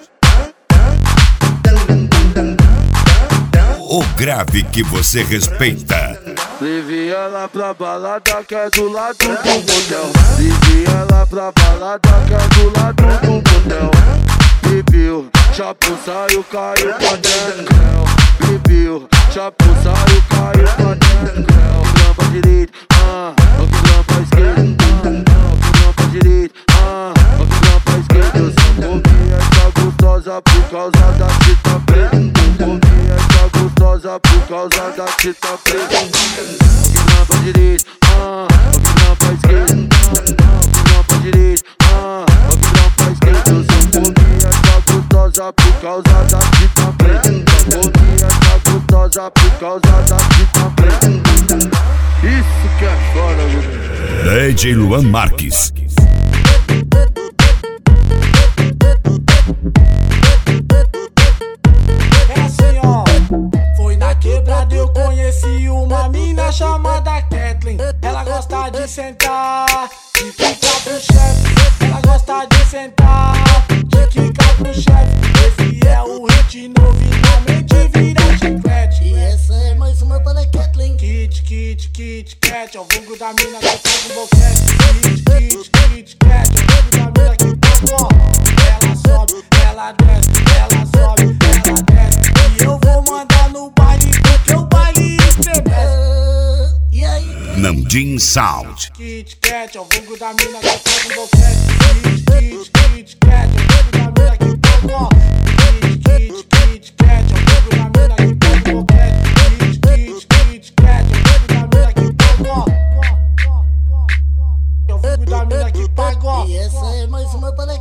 O grave que você respeita. Leve ela pra balada que é do lado do motel. Leve ela pra balada que é do lado do motel. Bebeu, chapo saiu, caiu pra dentro. Bebeu, chapo saiu, caiu pra dentro. Opinão pra direita, opinão pra esquerda. Opinão pra direita, opinão pra esquerda. Eu só comi essa gostosa por causa da fita preta. Comi essa gostosa por causa da fita preta. Opinão pra direita, opinão pra esquerda. Opinão pra direita, opinão pra esquerda. Eu só comi essa gostosa por causa da fita preta. Comi essa gostosa por causa da fita preta. Isso que é foda, meu. DJ Luan Marques. É assim, ó. Foi na quebrada eu conheci uma mina chamada Kathleen. Ela gosta de sentar, de quicar pro chefe. Ela gosta de sentar, de quicar pro chefe. Esse é o hit novo e na mente vira chiclete. E essa é mais uma para Kathleen. Kit Kat, é o vulgo da mina que faz um boquete. Kit Kat, é o vulgo da mina que faz ó. Ela sobe, ela desce, ela sobe, ela desce. E eu vou mandar no baile porque o baile estremece. E aí? Namdim Sound. Kit Kat, é o vulgo da mina que faz um boquete. Kit Kat, é o vulgo da mina que faz ó. Kit Kat, é o vulgo da mina que faz um boquete. Kit Kat, é o vulgo da mina que faz ó. É o vulgo da mina que paga ó. E essa é mais uma para